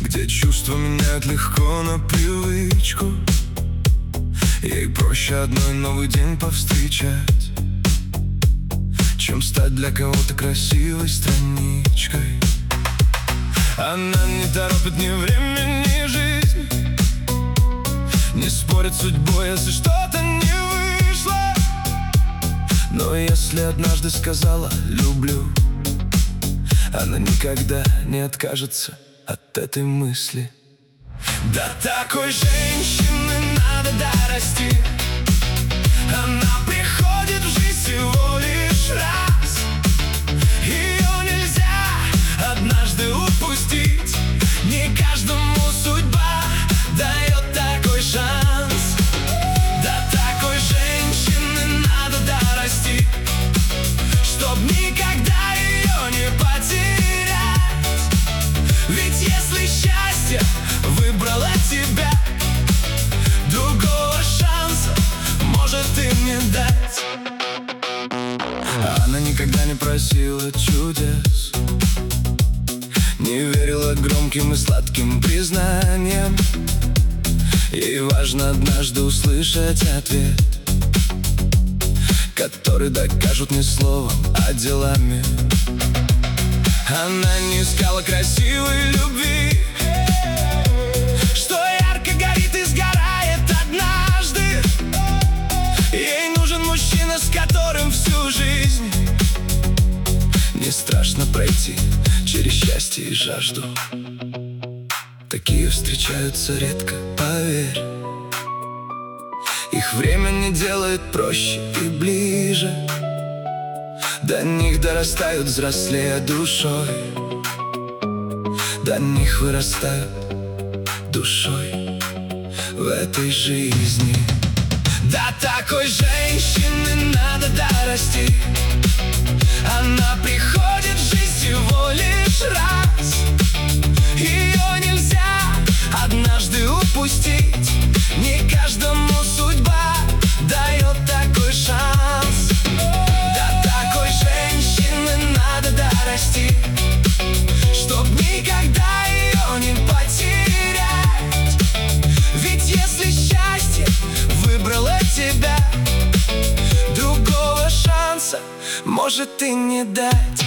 где чувства меняют легко на привычку. Ей проще одной новый день повстречать, чем стать для кого-то красивой страничкой. Она не торопит ни время, ни жизнь, не спорит с судьбой, если что-то не вышло. Но если однажды сказала «люблю», она никогда не откажется от этой мысли. До такой женщины надо дорасти. Она приходит в жизнь всего лишь раз. Ее нельзя однажды упустить. Не каждому судьба дает такой шанс. До такой женщины надо дорасти, чтоб никогда ее не потерять. Ведь если счастье выбрала тебя, другого шанса может и не дать. Она никогда не просила чудес, не верила громким и сладким признаниям. Ей важно однажды услышать ответ, который докажут не словом, а делами. Она не искала красивой любви, что ярко горит и сгорает однажды. Ей нужен мужчина, с которым всю жизнь не страшно пройти через счастье и жажду. Такие встречаются редко, поверь. Их время не делает проще и ближе. До них дорастают, взрослея душой. До них вырастают душой в этой жизни. До такой женщины надо дорасти. Она приходит в жизнь всего лишь раз. Ее нельзя однажды упустить. Не каждому судьба дает такой шанс. До такой женщины надо дорасти, чтоб никогда ее не потерять. Ведь если счастье выбрало тебя, другого шанса может и не дать.